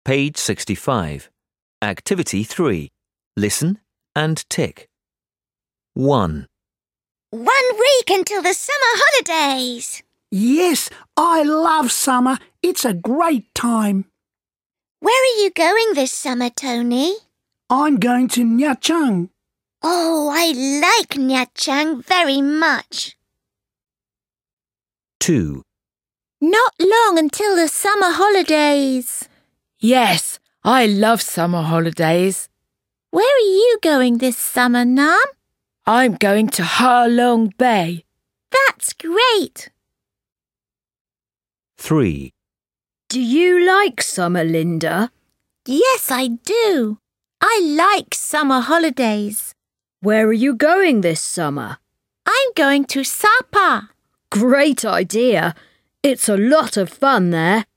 Page 65. Activity 3. Listen and tick. 1, 1 week until the summer holidays. Yes, I love summer. It's a great time. Where are you going this summer, Tony? I'm going to Nha Trang. Oh, I like Nha Trang very much. 2, Not long until the summer holidays. Yes, I love summer holidays. Where are you going this summer, Nam? I'm going to Ha Long Bay. That's great. 3, Do you like summer, Linda? Yes, I do. I like summer holidays. Where are you going this summer? I'm going to Sapa. Great idea. It's a lot of fun there.